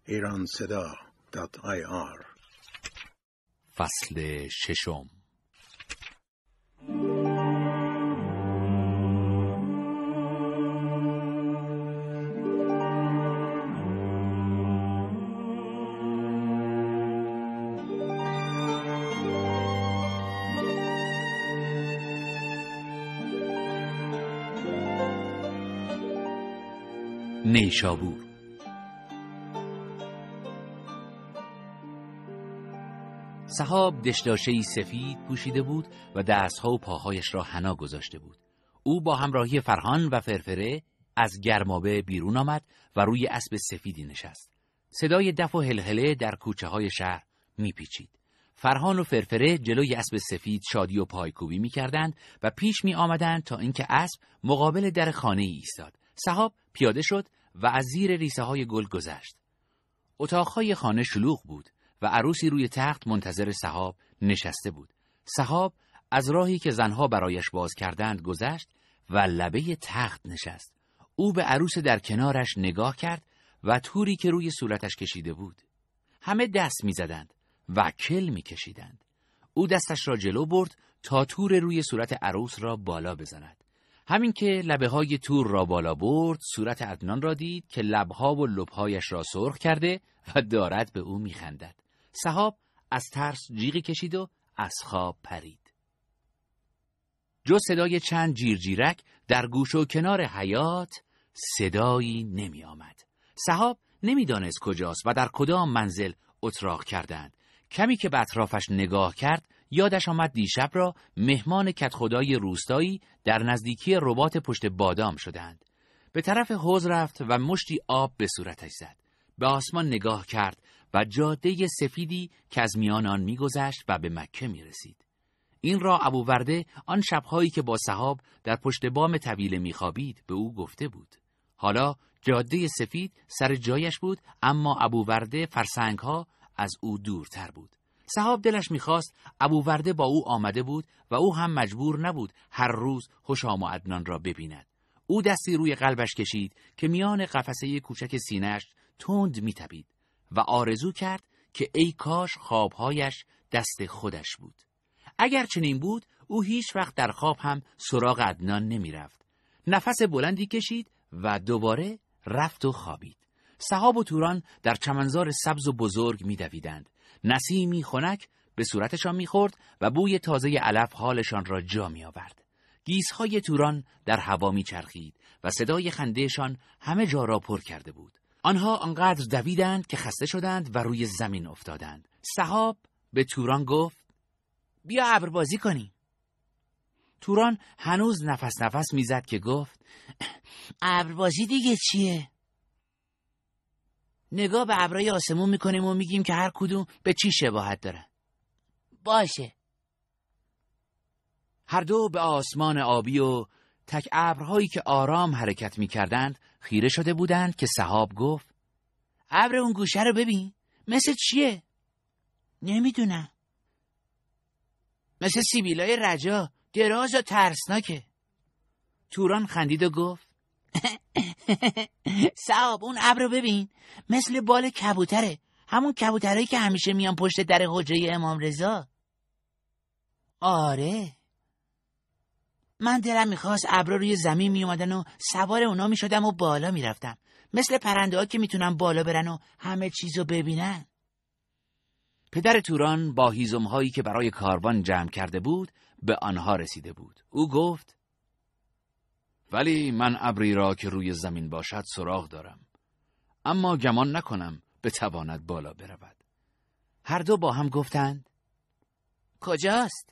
www.iranseda.ir. فصل ششم. نیشابور. سحاب دشداشه‌ای سفید پوشیده بود و دستها و پاهایش را حنا گذاشته بود. او با همراهی فرهان و فرفره از گرمابه بیرون آمد و روی اسب سفیدی نشست. صدای دف و هلهله در کوچه های شهر میپیچید. فرهان و فرفره جلوی اسب سفید شادی و پایکوبی میکردند و پیش می آمدند تا اینکه اسب مقابل در خانه ایستاد. سحاب پیاده شد و از زیر ریسه های گل گذشت. اتاقهای خانه شلوغ بود و عروسی روی تخت منتظر سحاب نشسته بود. سحاب از راهی که زنها برایش باز کردند گذشت و لبه تخت نشست. او به عروس در کنارش نگاه کرد و توری که روی صورتش کشیده بود. همه دست می زدند و کل می کشیدند. او دستش را جلو برد تا تور روی صورت عروس را بالا بزند. همین که لبه های تور را بالا برد، صورت عدنان را دید که لبها و لبهایش را سرخ کرده و دارد به او میخندد. سحاب از ترس جیغی کشید و از خواب پرید. جز صدای چند جیرجیرک در گوش و کنار حیاط صدایی نمی آمد. سحاب نمیدانست کجاست و در کدام منزل اتراق کردند. کمی که به اطرافش نگاه کرد، یادش آمد دیشب را مهمان کدخدای روستایی در نزدیکی رباط پشت بادام شدند. به طرف حوض رفت و مشتی آب به صورتش زد. به آسمان نگاه کرد و جاده سفیدی که از میان آن می‌گذشت و به مکه می‌رسید. این را ابوورده آن شب‌هایی که با سحاب در پشت بام طویله می‌خوابید به او گفته بود. حالا جاده سفید سر جایش بود، اما ابوورده فرسنگ‌ها از او دورتر بود. سحاب دلش می‌خواست ابوورده با او آمده بود و او هم مجبور نبود هر روز حشام و عدنان را ببیند. او دستی روی قلبش کشید که میان قفسه کوچک سینه‌اش تند می‌تپید و آرزو کرد که ای کاش خوابهایش دست خودش بود. اگر چنین بود، او هیچ وقت در خواب هم سراغ عدنان نمی‌رفت. نفس بلندی کشید و دوباره رفت و خوابید. سحاب و توران در چمنزار سبز و بزرگ می‌دویدند. نسیمی خنک به صورتشان می‌خورد و بوی تازه علف حالشان را جا می‌آورد. گیس‌های توران در هوا می‌چرخید و صدای خنده‌شان همه جا را پر کرده بود. آنها آنقدر دویدند که خسته شدند و روی زمین افتادند. سحاب به توران گفت: بیا ابربازی کنیم. توران هنوز نفس میزد که گفت: ابربازی دیگه چیه؟ نگاه به ابرای آسمون میکنیم و میگیم که هر کدوم به چی شباهت داره. باشه. هر دو به آسمان آبی و تک ابرهایی که آرام حرکت میکردند خیره شده بودند که سحاب گفت: ابر اون گوشه رو ببین، مثل چیه؟ نمیدونم. مثل سیبیلای رجا، دراز و ترسناکه. توران خندید و گفت: سحاب اون ابر رو ببین، مثل بال کبوتره، همون کبوترهایی که همیشه میان پشت در حجره امام رضا. آره، من دلم میخواست ابرا روی زمین میومدن و سوار اونا میشدم و بالا میرفتم، مثل پرنده ها که میتونن بالا برن و همه چیزو ببینن. پدر توران با هیزم هایی که برای کاروان جمع کرده بود به آنها رسیده بود. او گفت: ولی من ابری را که روی زمین باشد سراغ دارم، اما گمان نکنم بتواند بالا برود. هر دو با هم گفتند: کجاست؟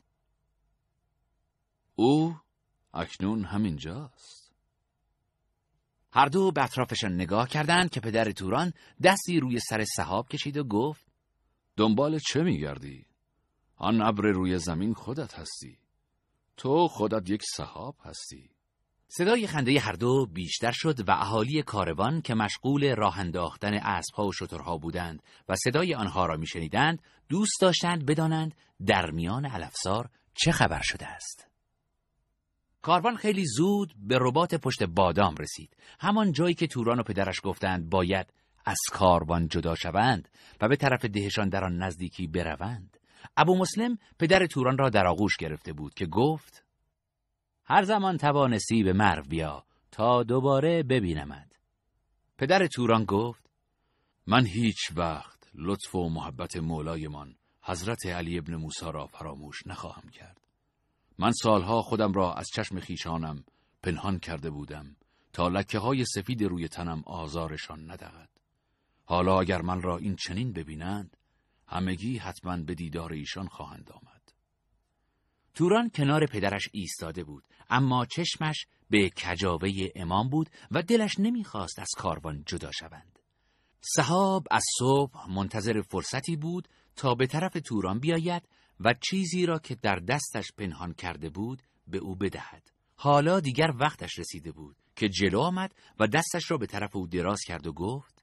او اکنون همینجاست. هر دو به اطرافشان نگاه کردند که پدر توران دستی روی سر سحاب کشید و گفت: دنبال چه میگردی؟ آن ابر روی زمین خودت هستی. تو خودت یک سحاب هستی. صدای خنده هر دو بیشتر شد و اهالی کاروان که مشغول راه انداختن اسب‌ها و شترها بودند و صدای آنها را میشنیدند دوست داشتند بدانند در میان علفزار چه خبر شده است. کاروان خیلی زود به رباط پشت بادام رسید، همان جایی که توران و پدرش گفتند باید از کاروان جدا شوند و به طرف دهشان در آن نزدیکی بروند، ابو مسلم پدر توران را در آغوش گرفته بود که گفت: هر زمان توانستی به مرو بیا تا دوباره ببینمت. پدر توران گفت: من هیچ وقت لطف و محبت مولایمان حضرت علی ابن موسی را فراموش نخواهم کرد. من سالها خودم را از چشم خیشانم پنهان کرده بودم تا لکه های سفید روی تنم آزارشان ندهد. حالا اگر من را این چنین ببینند، همگی حتما به دیدار ایشان خواهند آمد. توران کنار پدرش ایستاده بود، اما چشمش به کجاوه امام بود و دلش نمیخواست از کاروان جدا شوند. سحاب از صبح منتظر فرصتی بود تا به طرف توران بیاید و چیزی را که در دستش پنهان کرده بود به او بدهد. حالا دیگر وقتش رسیده بود که جلو آمد و دستش را به طرف او دراز کرد و گفت: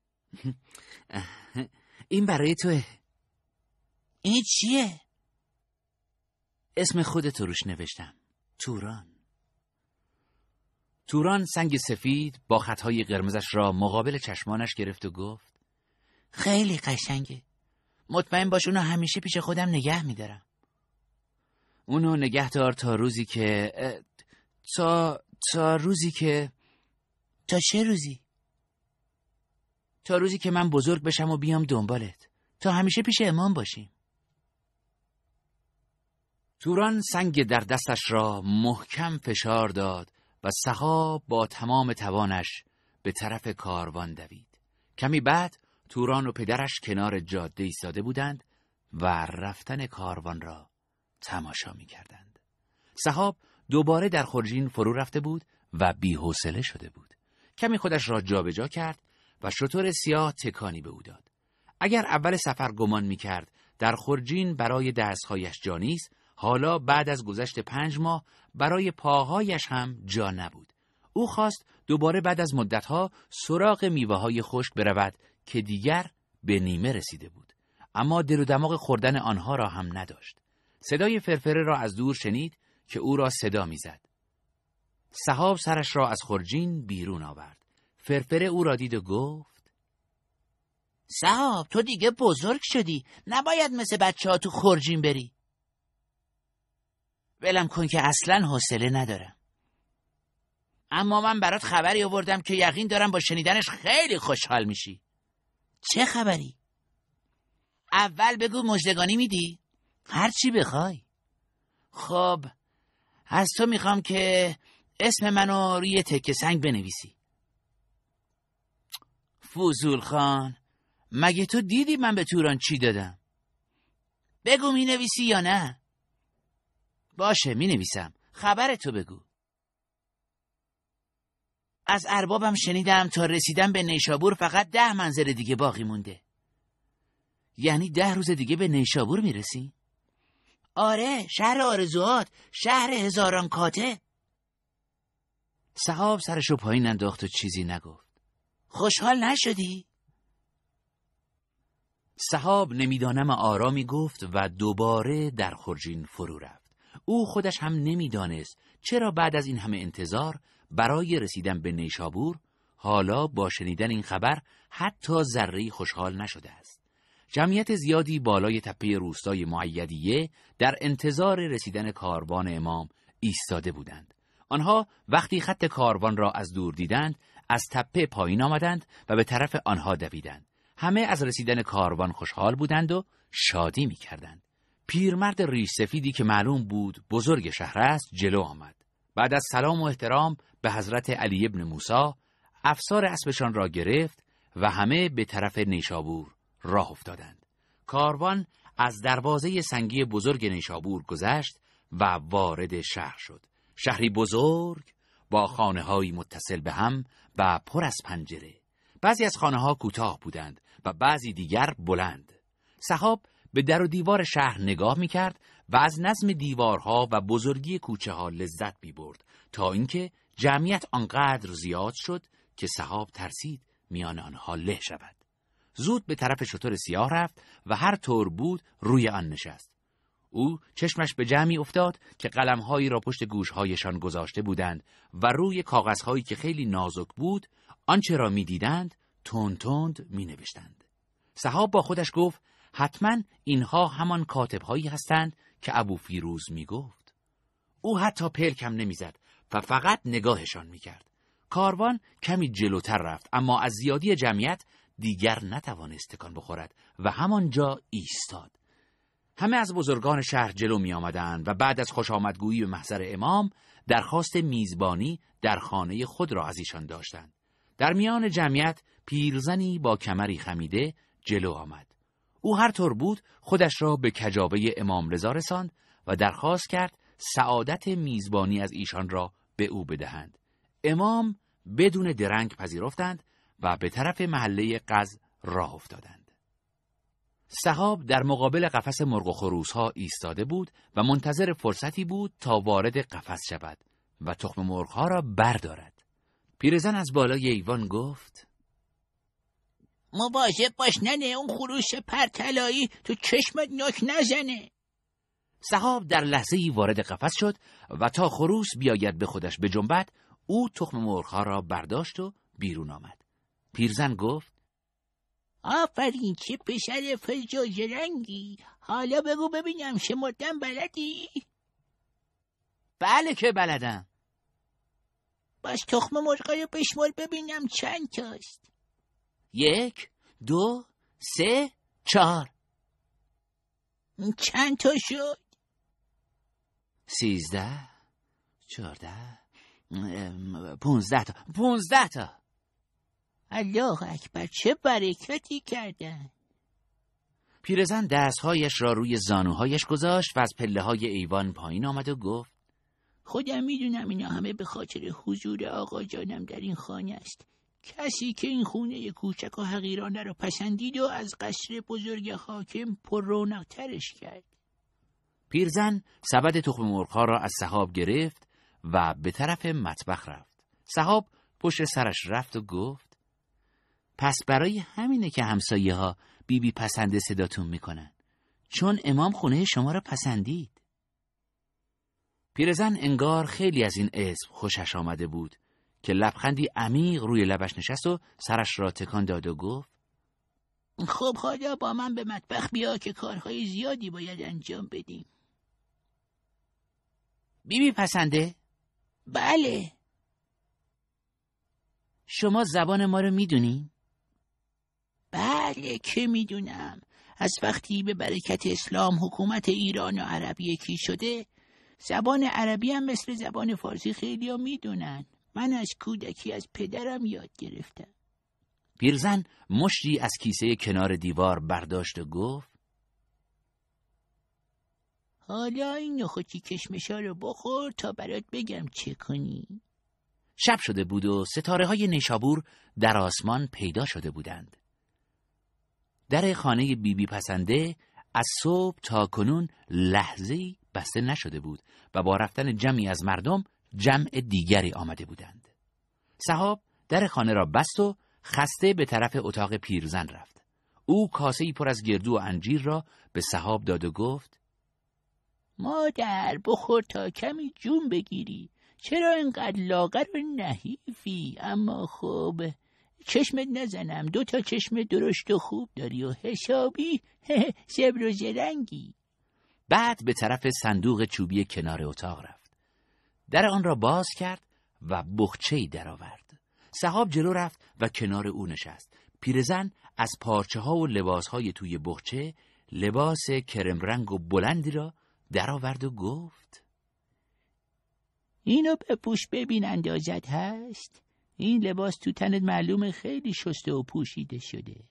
این برای توه. این چیه؟ اسم خودت روش نوشتم، توران. توران سنگ سفید با خطهای قرمزش را مقابل چشمانش گرفت و گفت: خیلی قشنگه. مطمئن باش اونو همیشه پیش خودم نگه میدارم. اونو نگه دار تا روزی که تا روزی که تا چه روزی؟ تا روزی که من بزرگ بشم و بیام دنبالت، تا همیشه پیش امام باشیم. توران سنگ در دستش را محکم فشار داد و سحاب با تمام توانش به طرف کاروان دوید. کمی بعد توران و پدرش کنار جاده ایستاده بودند و رفتن کاروان را تماشا می‌کردند. سحاب دوباره در خرجین فرو رفته بود و بی‌حوصله شده بود. کمی خودش را جابجا کرد و شتر سیاه تکانی به او داد. اگر اول سفر گمان می‌کرد در خرجین برای دست‌هایش جا نیست، حالا بعد از گذشت 5 ماه برای پاهایش هم جا نبود. او خواست دوباره بعد از مدتها سراغ میوه‌های خشک برود که دیگر به نیمه رسیده بود، اما دل و دماغ خوردن آنها را هم نداشت. صدای فرفره را از دور شنید که او را صدا می‌زد. سحاب سرش را از خرجین بیرون آورد. فرفره او را دید و گفت: سحاب، تو دیگه بزرگ شدی، نباید مثل بچه‌ها تو خرجین بری. ولم کن که اصلاً حوصله ندارم. اما من برات خبری آوردم که یقین دارم با شنیدنش خیلی خوشحال میشی. چه خبری؟ اول بگو مژدگانی میدی؟ هر چی بخوای. خب از تو میخوام که اسم منو روی تکه سنگ بنویسی. فضول خان، مگه تو دیدی من به توران چی دادم؟ بگو مینویسی یا نه؟ باشه مینویسم، خبر تو بگو. از اربابم شنیدم تا رسیدن به نیشابور فقط 10 منزل دیگه باقی مونده. یعنی 10 روز دیگه به نیشابور میرسی؟ آره، شهر آرزوات، شهر هزاران کاته. سحاب سرشو پایین انداخت و چیزی نگفت. خوشحال نشدی؟ سحاب نمیدانم آرامی گفت و دوباره در خرجین فرو رفت. او خودش هم نمیدانست چرا بعد از این همه انتظار برای رسیدن به نیشابور حالا با شنیدن این خبر حتی ذره‌ای خوشحال نشده است. جمعیت زیادی بالای تپه روستای معیدیه در انتظار رسیدن کاروان امام ایستاده بودند. آنها وقتی خط کاروان را از دور دیدند، از تپه پایین آمدند و به طرف آنها دویدند. همه از رسیدن کاروان خوشحال بودند و شادی می‌کردند. پیرمرد ریش سفیدی که معلوم بود بزرگ شهر است جلو آمد. بعد از سلام و احترام به حضرت علی ابن موسی، افسار اسبشان را گرفت و همه به طرف نیشابور راه افتادند. کاروان از دروازه سنگی بزرگ نیشابور گذشت و وارد شهر شد. شهری بزرگ با خانه‌هایی متصل به هم و پر از پنجره. بعضی از خانه‌ها کوتاه بودند و بعضی دیگر بلند. سحاب به در و دیوار شهر نگاه می‌کرد و از نظم دیوارها و بزرگی کوچه‌ها لذت می‌برد تا اینکه جمعیت آنقدر زیاد شد که سحاب ترسید میان آنها له شود. زود به طرف شتر سیاه رفت و هر طور بود روی آن نشست. او چشمش به جمعی افتاد که قلم‌هایی را پشت گوش‌هایشان گذاشته بودند و روی کاغذهایی که خیلی نازک بود آنچه را می‌دیدند تند تند می نوشتند. سحاب با خودش گفت حتما اینها همان کاتب‌هایی هستند که ابو فیروز می گفت. او حتی پلکم نمی زد و فقط نگاهشان می کرد. کاروان کمی جلوتر رفت، اما از زیادی جمعیت دیگر نتوانست تکان بخورد و همانجا ایستاد. همه از بزرگان شهر جلو می آمدند و بعد از خوشامدگویی به محضر امام درخواست میزبانی در خانه خود را از ایشان داشتند. در میان جمعیت پیرزنی با کمری خمیده جلو آمد. او هر طور بود خودش را به کجاوه امام رضا رساند و درخواست کرد سعادت میزبانی از ایشان را به او بدهند. امام بدون درنگ پذیرفتند و به طرف محله قز راه افتادند. سحاب در مقابل قفس مرغ و خروس‌ها ایستاده بود و منتظر فرصتی بود تا وارد قفس شود و تخم مرغ‌ها را بردارد. پیرزن از بالای ایوان گفت: مواظب باش ننه اون خروس پرطلایی تو چشمت نوک نزنه. سحاب در لحظه‌ای وارد قفس شد و تا خروس بیاید به خودش بجنبد، او تخم مرغ‌ها را برداشت و بیرون آمد. پیرزن گفت: آفرین، چه پسر فزاز رنگی. حالا بگو ببینم شمردن بلدی؟ بله که بلدم. بس تخم مرغا رو بشمر ببینم چند تاست. 1 2 3 4. چند تا شد؟ 13 14 15 تا. 15 تا. الله اکبر، چه برکتی کردن. پیرزن دستهایش را روی زانوهایش گذاشت و از پله‌های ایوان پایین آمد و گفت: خودم میدونم اینا همه به خاطر حضور آقا جانم در این خانه است. کسی که این خونه کوچک و حقیرانه را پسندید و از قصر بزرگ حاکم پر رونق‌ترش کرد. پیرزن سبد تخم مرغ‌ها را از سحاب گرفت و به طرف مطبخ رفت. سحاب پشت سرش رفت و گفت: پس برای همینه که همسایه‌ها بیبی پسنده صداتون میکنن، چون امام خونه شما را پسندید. پیرزن انگار خیلی از این اسم خوشش آمده بود که لبخندی عمیق روی لبش نشست و سرش را تکان داد و گفت: خب حالا با من به مطبخ بیا که کارهای زیادی باید انجام بدیم. بیبی پسنده؟ بله. شما زبان ما رو میدونی؟ بله که میدونم. از وقتی به برکت اسلام حکومت ایران و عربی یکی شده، زبان عربی هم مثل زبان فارسی خیلی ها میدونن. من از کودکی از پدرم یاد گرفتم. پیرزن مشتی از کیسه کنار دیوار برداشت و گفت: حالا این نخودی کشمشا رو بخور تا برات بگم چه کنی. شب شده بود و ستاره‌های نیشابور در آسمان پیدا شده بودند. در خانه بیبی پسنده از صبح تا کنون لحظه‌ای بسته نشده بود و با رفتن جمعی از مردم جمع دیگری آمده بودند. سحاب در خانه را بست و خسته به طرف اتاق پیرزن رفت. او کاسه‌ای پر از گردو و انجیر را به سحاب داد و گفت: مادر بخور تا کمی جون بگیری. چرا اینقدر لاغر و نحیفی؟ اما خب چشمت نزنم، 2 تا چشم درشت و خوب داری و حسابی زبر و زرنگی. بعد به طرف صندوق چوبی کنار اتاق رفت. در آن را باز کرد و بخچه‌ای درآورد. سحاب جلو رفت و کنار او نشست. پیرزن از پارچه‌ها و لباس‌های توی بخچه لباس کرم رنگ و بلندی را درآورد و گفت: اینو بپوش ببین اندازت هست. این لباس تو تنت معلومه خیلی شسته و پوشیده شده.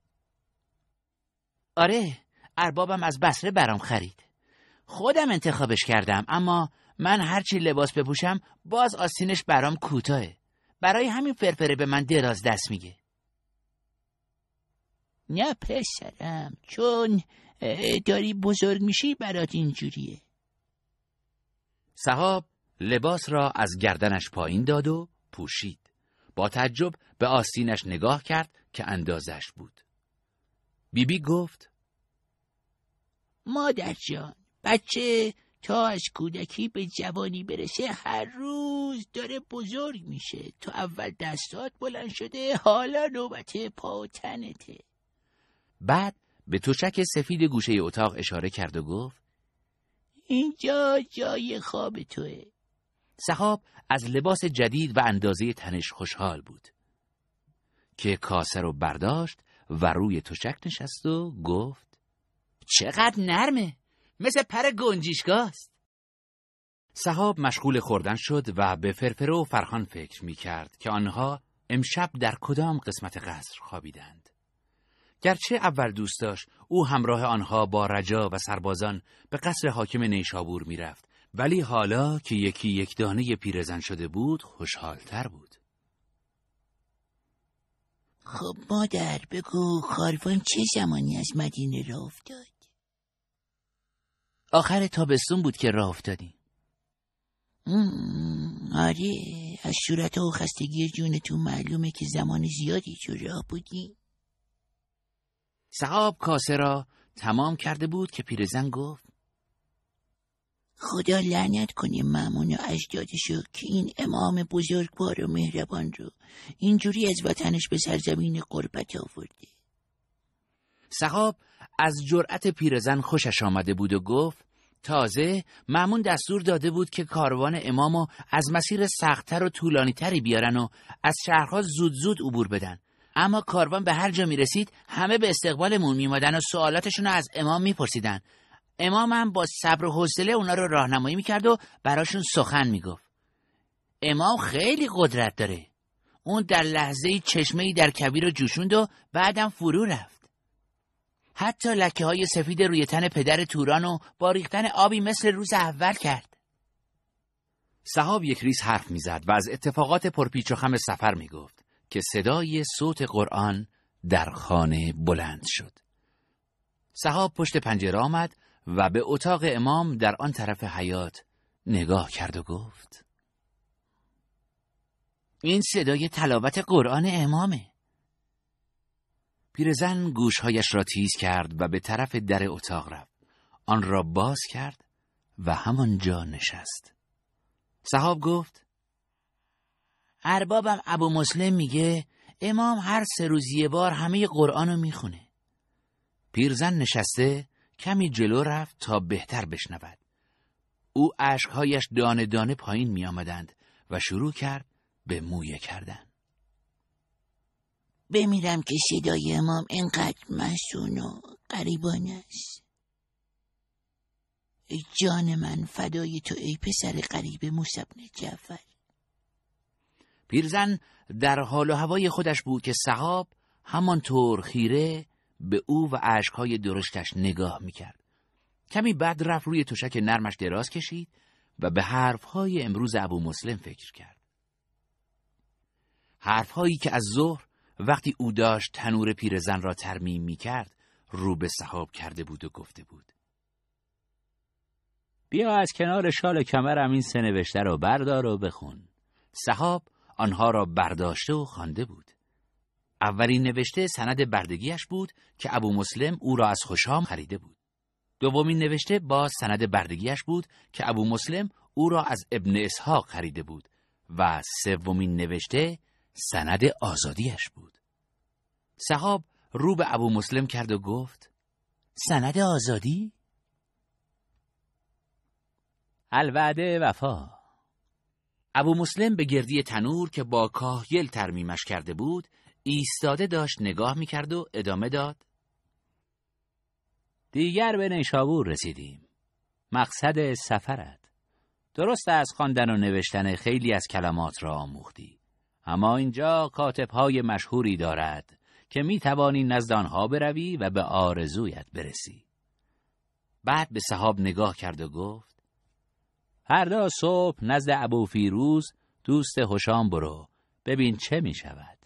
آره، اربابم از بصره برام خرید. خودم انتخابش کردم، اما من هرچی لباس بپوشم باز آستینش برام کوتاهه. برای همین فرفره به من دراز دست میگه. نه پسرم، چون داری بزرگ میشی برات اینجوریه. سحاب لباس را از گردنش پایین داد و پوشید. با تعجب به آستینش نگاه کرد که اندازش بود. بیبی گفت: مادر جان، بچه تا از کودکی به جوانی برسه هر روز داره بزرگ میشه. تو اول دستات بلند شده، حالا نوبت پا و تنته. بعد به تشک سفید گوشه اتاق اشاره کرد و گفت اینجا جای خواب توه. سحاب از لباس جدید و اندازه تنش خوشحال بود که کاسه رو برداشت و روی تشک نشست و گفت چقدر نرمه، مثل پر گنجیشگاست. سحاب مشغول خوردن شد و به فرفره و فرخان فکر می کرد که آنها امشب در کدام قسمت قصر خوابیدند. گرچه اول دوست داشت او همراه آنها با رجا و سربازان به قصر حاکم نیشابور می رفت، ولی حالا که یکی یک دانه پیرزن شده بود خوشحالتر بود. خب مادر بگو کاروان چه زمانی از مدینه راه افتاد؟ آخر تابستون بود که راه افتادیم. آره، از صورت و خستگی جونتون معلومه که زمان زیادی جو راه بودی. سحاب کاسه را تمام کرده بود که پیرزن گفت خدا لعنت کنه مامون و اجدادشو که این امام بزرگوار و مهربان رو اینجوری از وطنش به سرزمین غربت آورده. سحاب از جرأت پیرزن خوشش آمده بود و گفت تازه مامون دستور داده بود که کاروان امامو از مسیر سخت‌تر و طولانی‌تری بیارن و از شهرها زود زود عبور بدن. اما کاروان به هر جا میرسید همه به استقبالمون میمادن و سوالاتشون رو از امام میپرسیدن. امام هم با صبر و حوصله اونا رو راهنمایی میکرد و براشون سخن میگفت. امام خیلی قدرت داره. اون در لحظه‌ای چشمه‌ای در کبیر رو جوشوند و بعدم فرو رفت. حتی لکه‌های سفید روی تن پدر تورانو با ریختن آبی مثل روز اول کرد. سحاب یک ریز حرف میزد و از اتفاقات پرپیچ و خم سفر میگفت که صدای صوت قرآن در خانه بلند شد. سحاب پشت پنجره آمد و به اتاق امام در آن طرف حیاط نگاه کرد و گفت این صدای تلاوت قرآن امامه. پیرزن گوشهایش را تیز کرد و به طرف در اتاق رفت. آن را باز کرد و همانجا نشست. سحاب گفت اربابم ابو مسلم میگه امام هر 3 روز یه بار همه قرآنو میخونه. پیرزن نشسته کمی جلو رفت تا بهتر بشنود. او اشکهایش دانه دانه پایین می آمدند و شروع کرد به مویه کردن. بمیرم که صدای امام اینقدر محزون و غریبانه است. ای جان من فدای تو ای پسر غریب موسی بن جعفر. پیرزن در حال و هوای خودش بود که سحاب همانطور خیره به او و اشکهای درشتش نگاه میکرد. کمی بعد رفت روی تشک نرمش دراز کشید و به حرفهای امروز ابو مسلم فکر کرد. حرفهایی که از ظهر وقتی او داشت تنور پیرزن را ترمیم میکرد رو به سحاب کرده بود و گفته بود بیا از کنار شال کمرم این 3 نوشته رو بردار و بخون. سحاب آنها را برداشته و خوانده بود. اولین نوشته سند بردگیش بود که ابو مسلم او را از خشام خریده بود. دومین نوشته باز سند بردگیش بود که ابو مسلم او را از ابن اسحاق خریده بود و سومین نوشته سند آزادیش بود. سحاب رو به ابو مسلم کرد و گفت سند آزادی؟ الوعده وفا. ابو مسلم به گردی تنور که با کاهگل ترمیمش کرده بود ایستاده داشت نگاه میکرد و ادامه داد دیگر به نیشابور رسیدیم. مقصد سفرت درست از خواندن و نوشتن خیلی از کلمات را آموختی، اما اینجا کاتب‌های مشهوری دارد که میتوانی نزد آنها بروی و به آرزویت برسی. بعد به سحاب نگاه کرد و گفت فردا صبح نزد ابو فیروز دوست هشام برو ببین چه می شود.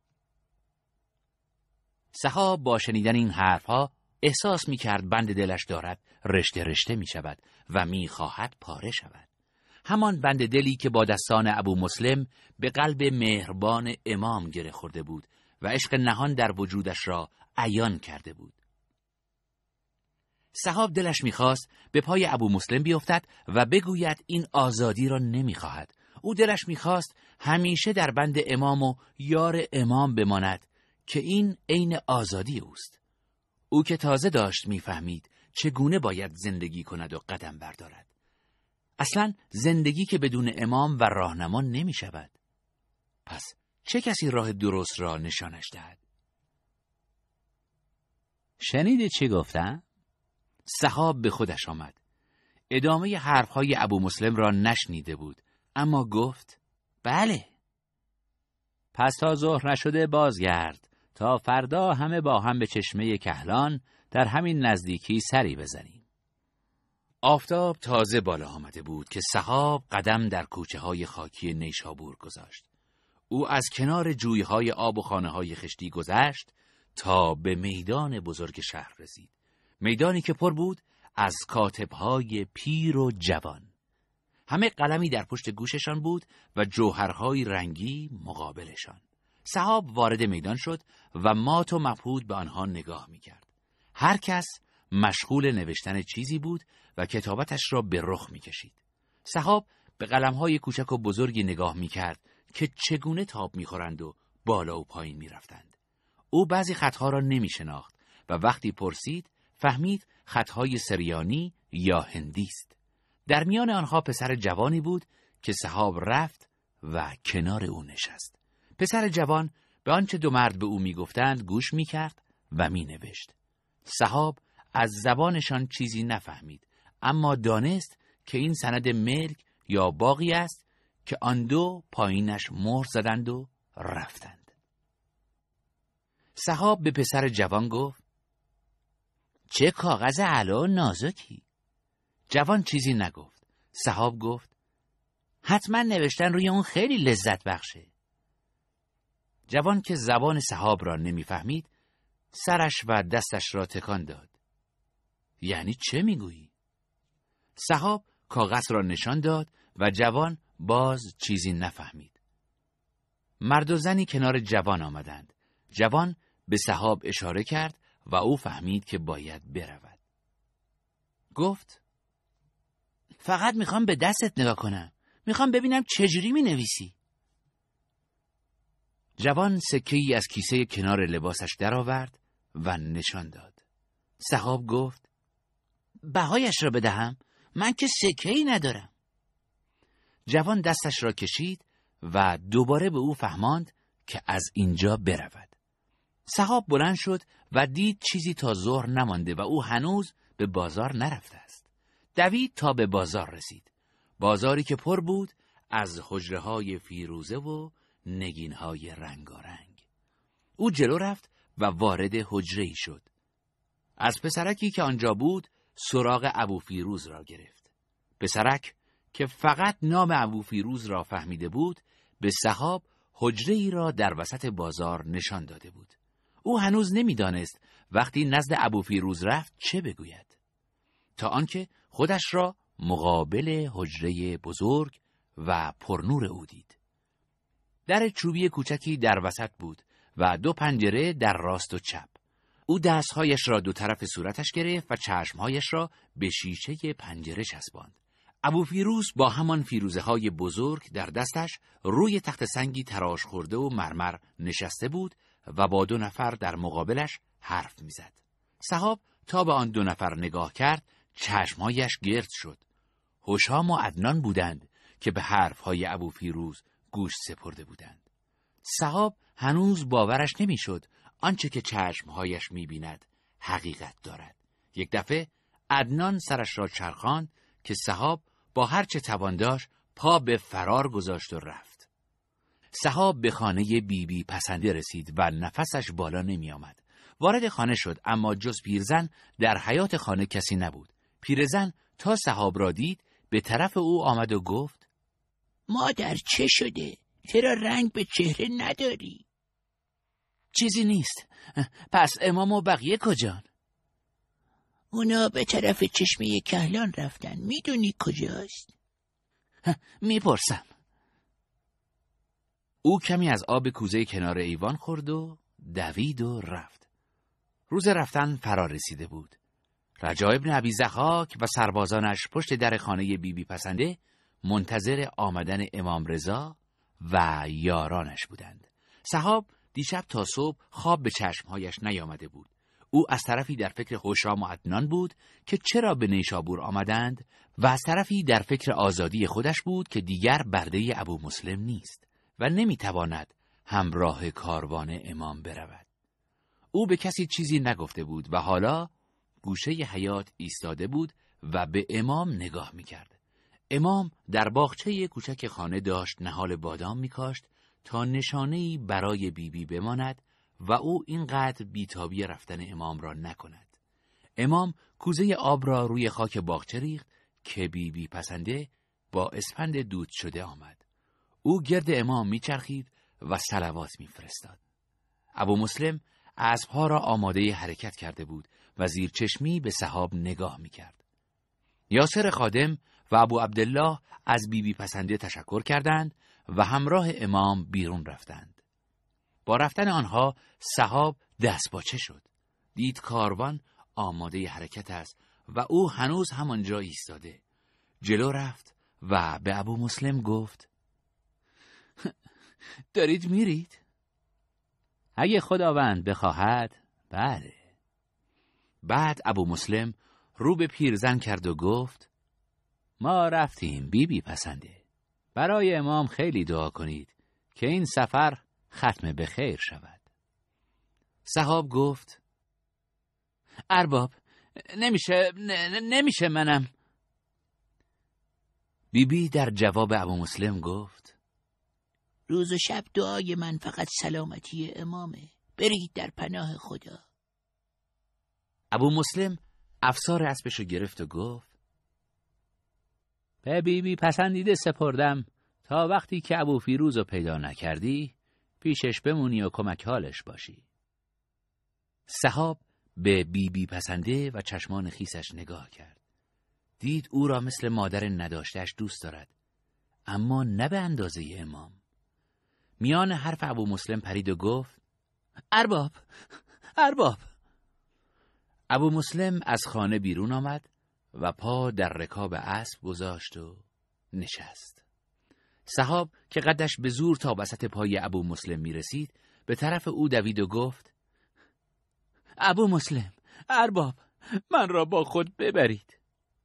سحاب با شنیدن این حرفها احساس می کرد بند دلش دارد رشته رشته می شود و می خواهد پاره شود. همان بند دلی که با دستان ابو مسلم به قلب مهربان امام گره خورده بود و عشق نهان در وجودش را عیان کرده بود. سحاب دلش میخواست به پای ابو مسلم بیفتد و بگوید این آزادی را نمیخواهد. او دلش میخواست همیشه در بند امام و یار امام بماند که این عین آزادی اوست. او که تازه داشت میفهمید چگونه باید زندگی کند و قدم بردارد. اصلا زندگی که بدون امام و راهنما نمی شود. پس چه کسی راه درست را نشانش دهد؟ شنیدی چی گفتم؟ سحاب به خودش آمد. ادامه حرفهای ابو مسلم را نشنیده بود، اما گفت بله. پس تا ظهر نشده بازگرد تا فردا همه با هم به چشمه کهلان در همین نزدیکی سری بزنیم. آفتاب تازه بالا آمده بود که سحاب قدم در کوچه های خاکی نیشابور گذاشت. او از کنار جویهای آب و خانه های خشتی گذشت تا به میدان بزرگ شهر رسید. میدانی که پر بود از کاتبهای پیر و جوان. همه قلمی در پشت گوششان بود و جوهرهای رنگی مقابلشان. سحاب وارد میدان شد و مات و مبهوت به آنها نگاه می‌کرد. هر کس مشغول نوشتن چیزی بود و کتابتش را به رخ می‌کشید. سحاب به قلم‌های کوچک و بزرگی نگاه می‌کرد که چگونه تاب می‌خورند و بالا و پایین می‌رفتند. او بعضی خطها را نمی‌شناخت و وقتی پرسید فهمید خطهای سریانی یا هندی است. در میان آنها پسر جوانی بود که سحاب رفت و کنار او نشست. پسر جوان به آنچه دو مرد به او میگفتند گوش میکرد و مینوشت. سحاب از زبانشان چیزی نفهمید، اما دانست که این سند ملک یا باغی است که آن دو پایینش مهر زدند و رفتند. سحاب به پسر جوان گفت چه کاغذ علا و نازکی. جوان چیزی نگفت. سحاب گفت حتما نوشتن روی اون خیلی لذت بخشه. جوان که زبان سحاب را نمیفهمید سرش و دستش را تکان داد. یعنی چه میگویی؟ سحاب کاغذ را نشان داد و جوان باز چیزی نفهمید. مرد و زنی کنار جوان آمدند. جوان به سحاب اشاره کرد و او فهمید که باید برود. گفت فقط میخوام به دستت نگاه کنم. میخوام ببینم چجوری مینویسی. جوان سکه‌ای از کیسه کنار لباسش درآورد و نشان داد. سحاب گفت بهایش را بدهم؟ من که سکه‌ای ندارم. جوان دستش را کشید و دوباره به او فهماند که از اینجا برود. سحاب بلند شد و دید چیزی تا ظهر نمانده و او هنوز به بازار نرفته است. دوید تا به بازار رسید. بازاری که پر بود از حجره‌های فیروزه و نگین‌های رنگارنگ. او جلو رفت و وارد حجره‌ای شد. از پسرکی که آنجا بود سراغ ابو فیروز را گرفت. پسرک که فقط نام ابو فیروز را فهمیده بود به سحاب حجره‌ای را در وسط بازار نشان داده بود. او هنوز نمی‌دانست وقتی نزد ابو فیروز رفت چه بگوید، تا آنکه خودش را مقابل حجره بزرگ و پرنور او دید. در چوبی کوچکی در وسط بود و دو پنجره در راست و چپ. او دستهایش را دو طرف صورتش گرفت و چشمهایش را به شیشه پنجره چسباند. ابو فیروز با همان فیروزه‌های بزرگ در دستش روی تخت سنگی تراش خورده و مرمر نشسته بود و با دو نفر در مقابلش حرف می‌زد. سحاب تا به آن دو نفر نگاه کرد، چشمهایش گرد شد. هشام و عدنان بودند که به حرفهای ابو فیروز گوش سپرده بودند. سحاب هنوز باورش نمی‌شد آنچه که چشمهایش می‌بیند حقیقت دارد. یک دفعه عدنان سرش را چرخاند که سحاب با هر چه توان داشت پا به فرار گذاشت و رفت. سحاب به خانه بیبی پسنده رسید و نفسش بالا نمی آمد. وارد خانه شد اما جز پیرزن در حیاط خانه کسی نبود. پیرزن تا سحاب را دید به طرف او آمد و گفت مادر چه شده؟ چرا رنگ به چهره نداری؟ چیزی نیست. پس امام و بقیه کجان؟ اونا به طرف چشمه کهلان رفتن. میدونی کجاست؟ میپرسم. او کمی از آب کوزه کنار ایوان خورد و دوید و رفت. روز رفتن فرا رسیده بود. رجا ابن ابی ضحاک و سربازانش پشت در خانه بیبی پسنده منتظر آمدن امام رضا و یارانش بودند. سحاب دیشب تا صبح خواب به چشمهایش نیامده بود. او از طرفی در فکر هشام و عدنان بود که چرا به نیشابور آمدند و از طرفی در فکر آزادی خودش بود که دیگر برده ابو مسلم نیست و نمیتواند همراه کاروان امام برود. او به کسی چیزی نگفته بود و حالا گوشه حیاط ایستاده بود و به امام نگاه میکرد. امام در باغچه کوچک خانه داشت نهال بادام میکاشت تا نشانه‌ای برای بیبی بماند و او اینقدر بیتابی رفتن امام را نکند. امام کوزه آب را روی خاک باغچه ریخت که بیبی پسنده با اسفند دود شده آمد. او گرد امام میچرخید و صلوات میفرستاد. ابو مسلم اسبها را آماده حرکت کرده بود و زیر چشمی به سحاب نگاه میکرد. یاسر خادم و ابو عبدالله از بیبی پسنده تشکر کردند و همراه امام بیرون رفتند. با رفتن آنها سحاب دستپاچه شد. دید کاروان آماده حرکت است و او هنوز همانجا ایستاده. جلو رفت و به ابو مسلم گفت: دارید میرید؟ اگه خداوند بخواهد بله. بعد ابو مسلم رو به پیرزن کرد و گفت: ما رفتیم بیبی پسنده. برای امام خیلی دعا کنید که این سفر ختم به خیر شود. سحاب گفت: ارباب نمیشه منم. بیبی در جواب ابو مسلم گفت: روز و شب دعای من فقط سلامتی امامه. برید در پناه خدا. ابو مسلم افسار اسبشو گرفت و گفت: به بیبی پسندیده سپردم تا وقتی که ابو فیروزو پیدا نکردی پیشش بمونی و کمک حالش باشی. سحاب به بیبی پسنده و چشمان خیسش نگاه کرد. دید او را مثل مادر نداشتهش دوست دارد، اما نه به اندازه امام. میان حرف ابو مسلم پرید و گفت: ارباب. ابو مسلم از خانه بیرون آمد و پا در رکاب اسب گذاشت و نشست. سحاب که قدش به زور تا وسط پای ابو مسلم می رسید به طرف او دوید و گفت: ابو مسلم، ارباب، من را با خود ببرید.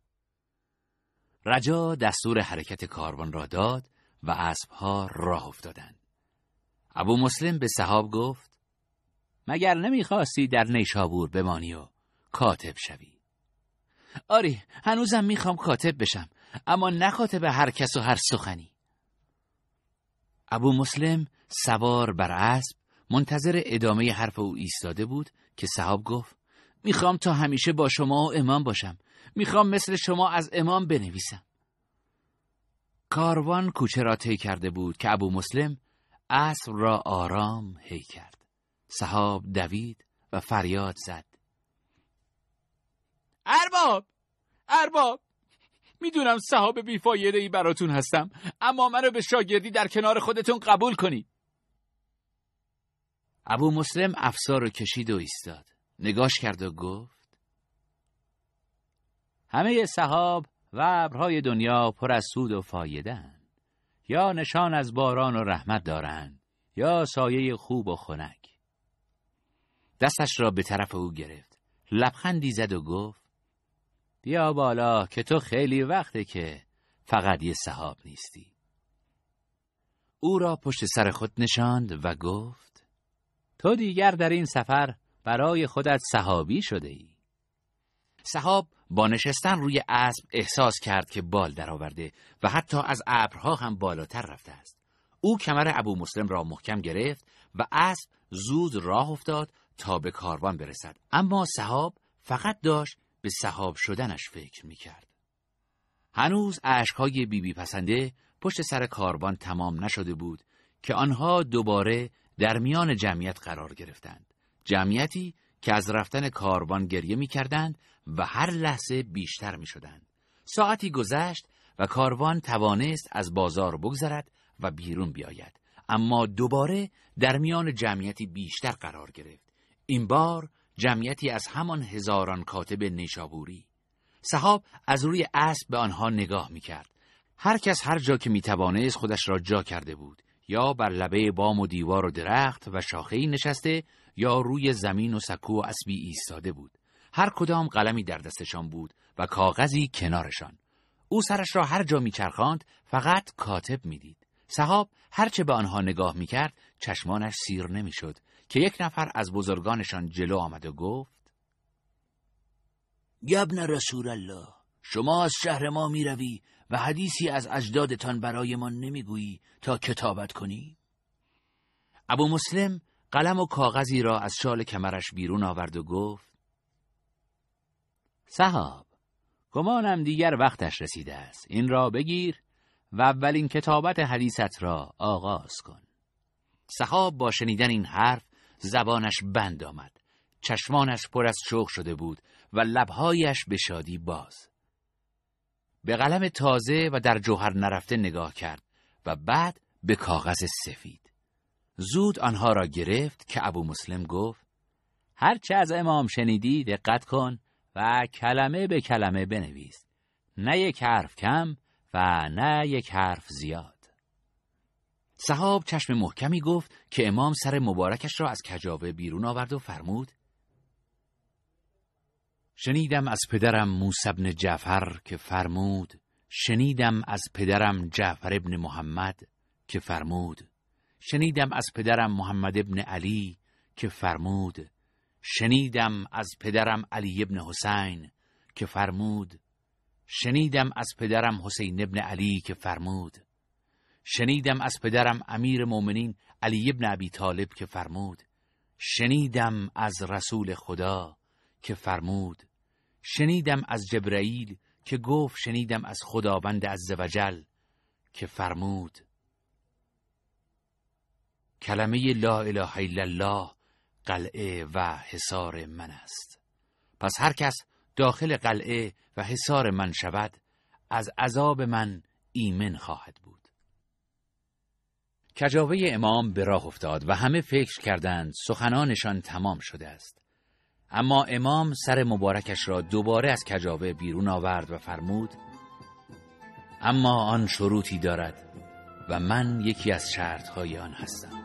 رجا دستور حرکت کاروان را داد و اسبها راه افتادند. ابو مسلم به سحاب گفت: مگر نمیخواستی در نیشابور بمانی و کاتب شوی؟ آری، هنوزم میخوام کاتب بشم، اما نه کاتب هر کس و هر سخنی. ابو مسلم سوار بر اسب منتظر ادامه حرف او ایستاده بود که سحاب گفت: میخوام تا همیشه با شما و امام باشم. میخوام مثل شما از امام بنویسم. کاروان کوچه را طی کرده بود که ابو مسلم اسب را آرام هی کرد. سحاب دوید و فریاد زد: ارباب، میدونم سحاب بیفایده‌ای براتون هستم، اما منو به شاگردی در کنار خودتون قبول کنید. ابو مسلم افسار رو کشید و ایستاد. نگاش کرد و گفت: همه سحاب و ابرهای دنیا پر از سود و فایده‌اند. یا نشان از باران و رحمت دارند یا سایه خوب و خنک. دستش را به طرف او گرفت، لبخندی زد و گفت: بیا بالا که تو خیلی وقته که فقط یه سحاب نیستی. او را پشت سر خود نشاند و گفت: تو دیگر در این سفر برای خودت سحابی شده ای. سحاب با نشستن روی اسب احساس کرد که بال درآورده و حتی از ابرها هم بالاتر رفته است. او کمر ابو مسلم را محکم گرفت و اسب زود راه افتاد تا به کاروان برسد، اما سحاب فقط داشت به سحاب شدنش فکر می‌کرد. هنوز اشک‌های بیبی پسنده پشت سر کاروان تمام نشده بود که آنها دوباره در میان جمعیت قرار گرفتند. جمعیتی که از رفتن کاروان گریه می‌کردند و هر لحظه بیشتر می‌شدند. ساعتی گذشت و کاروان توانست از بازار بگذرد و بیرون بیاید، اما دوباره در میان جمعیتی بیشتر قرار گرفت. این بار جمعیتی از همان هزاران کاتب نیشابوری. سحاب از روی اسب به آنها نگاه می‌کرد. هر کس هر جا که می‌توانست خودش را جا کرده بود، یا بر لبه بام و دیوار و درخت و شاخه‌ای نشسته، یا روی زمین و سکو و اسبی ایستاده بود. هر کدام قلمی در دستشان بود و کاغذی کنارشان. او سرش را هر جا میچرخاند فقط کاتب میدید. سحاب هرچه به آنها نگاه میکرد چشمانش سیر نمیشد که یک نفر از بزرگانشان جلو آمد و گفت: ابن رسول الله، شما از شهر ما میروی و حدیثی از اجدادتان برای ما نمیگویی تا کتابت کنی؟ ابو مسلم قلم و کاغذی را از شال کمرش بیرون آورد و گفت: سحاب، گمانم دیگر وقتش رسیده است. این را بگیر و اولین کتابت حدیثت را آغاز کن. سحاب با شنیدن این حرف زبانش بند آمد. چشمانش پر از شوق شده بود و لبهایش به شادی باز. به قلم تازه و در جوهر نرفته نگاه کرد و بعد به کاغذ سفید. زود آنها را گرفت که ابو مسلم گفت: هرچه از امام شنیدی دقت کن و کلمه به کلمه بنویس، نه یک حرف کم و نه یک حرف زیاد. سحاب چشم محکمی گفت که امام سر مبارکش را از کجاوه بیرون آورد و فرمود: شنیدم از پدرم موسی بن جعفر که فرمود، شنیدم از پدرم جعفر ابن محمد که فرمود، شنیدم از پدرم محمد ابن علی که فرمود، شنیدم از پدرم علی ابن حسین که فرمود، شنیدم از پدرم حسین ابن علی که فرمود، شنیدم از پدرم امیر مومنین علی ابن ابی طالب که فرمود، شنیدم از رسول خدا که فرمود، شنیدم از جبرائیل که گفت شنیدم از خداوند عزوجل که فرمود: کلمه لا اله الا الله قلعه و حصار من است. پس هر کس داخل قلعه و حصار من شود از عذاب من ایمن خواهد بود. کجاوه امام به راه افتاد و همه فکر کردند سخنانشان تمام شده است. اما امام سر مبارکش را دوباره از کجاوه بیرون آورد و فرمود: اما آن شروطی دارد و من یکی از شرطهای آن هستم.